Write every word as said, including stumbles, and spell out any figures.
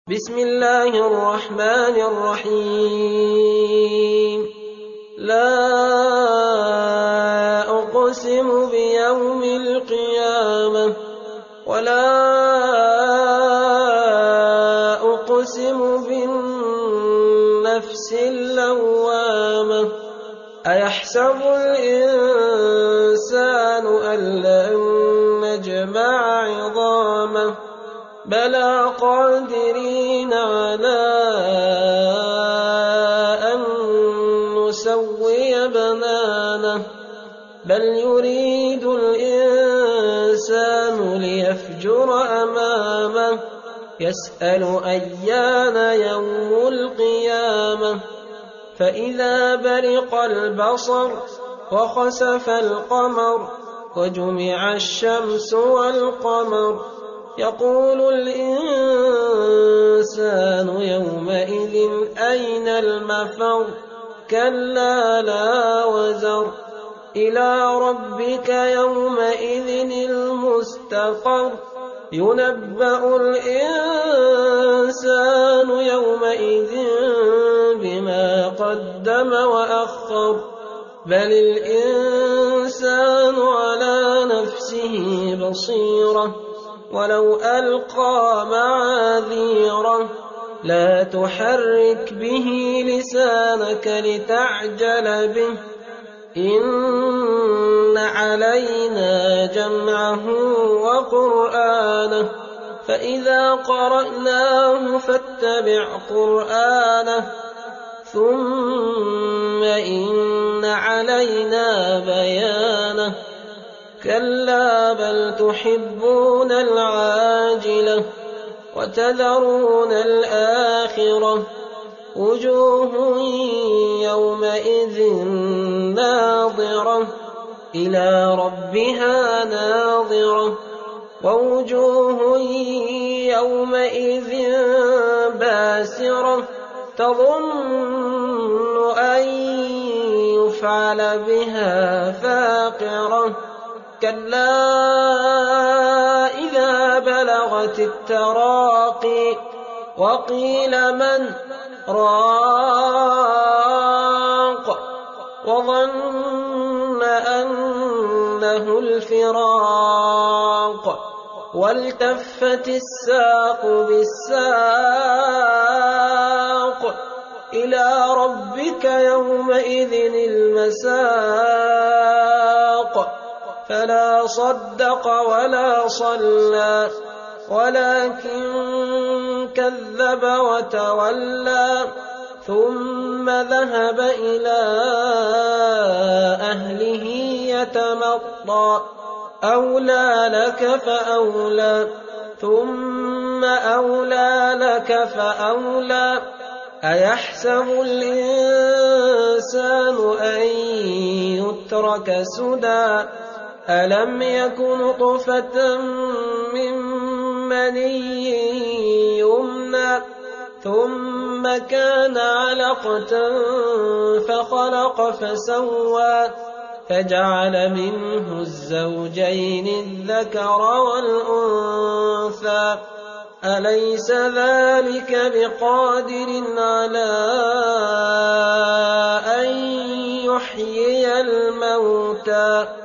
بسم الله الرحمن الرحيم لا أقسم بيوم القيامة ولا أقسم بالنفس اللوامة أيحسب الإنسان أن لن نجمع عظامه بلى قادرين على أن نسوي بنانه بل يريد الإنسان ليفجر أمامه يسأل أيان يوم القيامة فإذا برق البصر وخسف القمر وجمع الشمس والقمر يقول الإنسان يومئذ أين المفر كلا لا وزر إلى ربك يومئذ المستقر ينبأ الإنسان يومئذ بما قدم وأخر بل الإنسان على نفسه بصيرة ولو ألقى معاذيره لا تحرك به لسانك لتعجل به إن علينا جمعه وقرآنه فإذا قرأناه فاتبع قرآنه ثم إن علينا بيانه كلا بل تحبون العاجلة وتذرون الآخرة وجوه يومئذ ناظرة إلى ربها ناظرة ووجوه يومئذ باسرة تظن أن يفعل بها فاقرة كلا إذا بلغت التراقي وقيل من راق وظن أنه الفراق والتفت الساق بالساق إلى ربك يومئذ المساق فلا صدق ولا صلى ولكن كذب وتولى ثم ذهب إلى أهله يتمطى أولى لك فأولى ثم أولى لك فأولى أيحسب الإنسان أن يترك سدى ألم يكن نطفة من مني يمنى ثم كان علقة فخلق فسوى فجعل منه الزوجين الذكر والأنثى أليس ذلك بقادر على أن يحيي الموتى